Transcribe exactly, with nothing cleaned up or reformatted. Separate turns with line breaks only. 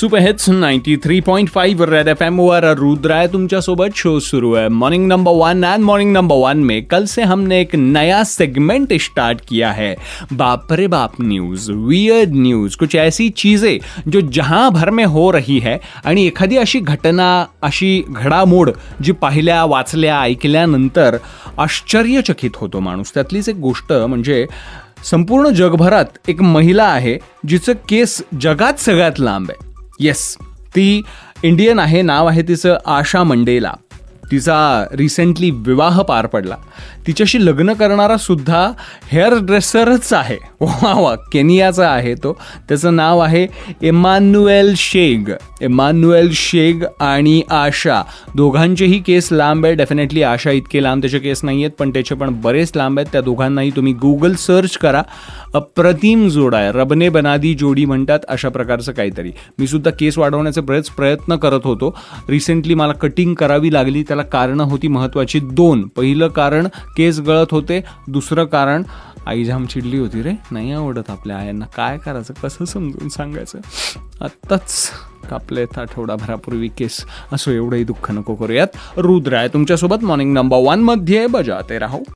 Super hits ninety three point five red FM वर रुद्र है तुमच्या सोबत. शो शुरू है morning number one and morning number one में कल से हमने एक नया सेगमेंट स्टार्ट किया है. बाप रे बाप न्यूज, वियर्ड न्यूज, कुछ ऐसी चीजें जो जहां भर में हो रही है आणि एखादी अशी घटना, अशी घडामोड जी पाहिल्या, वाचल्या, ऐकल्यानंतर आश्चर्यचकित होतो माणूस. त्यातलीच एक गोष्ट म्हणजे संपूर्ण जगभरात एक महिला आहे जिचं केस जगात सगळ्यात लांब आहे. येस, ती इंडियन आहे. नाव आहे तिचं आशा मंडेला. तिचा रिसेंटली विवाह पार पडला. तिच्याशी लग्न करणारा सुद्धा हेअर ड्रेसरच आहे. वा वा, केनियाचा आहे तो. त्याचं नाव आहे इमॅन्युएल शेग. इमॅन्युएल शेग आणि आशा दोघांचेही केस लांब आहे. डेफिनेटली आशा इतके लांब त्याचे केस नाही आहेत, पण त्याचे पण बरेच लांब आहेत. त्या दोघांनाही तुम्ही गुगल सर्च करा. अप्रतिम जोड आहे. रबने बनादी जोडी म्हणतात, अशा प्रकारचं काहीतरी. मी सुद्धा केस वाढवण्याचे बरेच प्रयत्न करत होतो. रिसेंटली मला कटिंग करावी लागली. त्याला कारणं होती महत्त्वाची दोन. पहिलं कारण केस गळत होते. दुसरं कारण आई जाम चिडली होती. रे नाही आवडत आपल्या आयांना, काय करायचं, कसं समजून सांगायचं. आत्ताच कापलेत आठवडाभरापूर्वी केस. असो, एवढंही दुःख नको करूयात. रुद्र आहे तुमच्यासोबत मॉर्निंग नंबर वन मध्ये. बजाते राहो.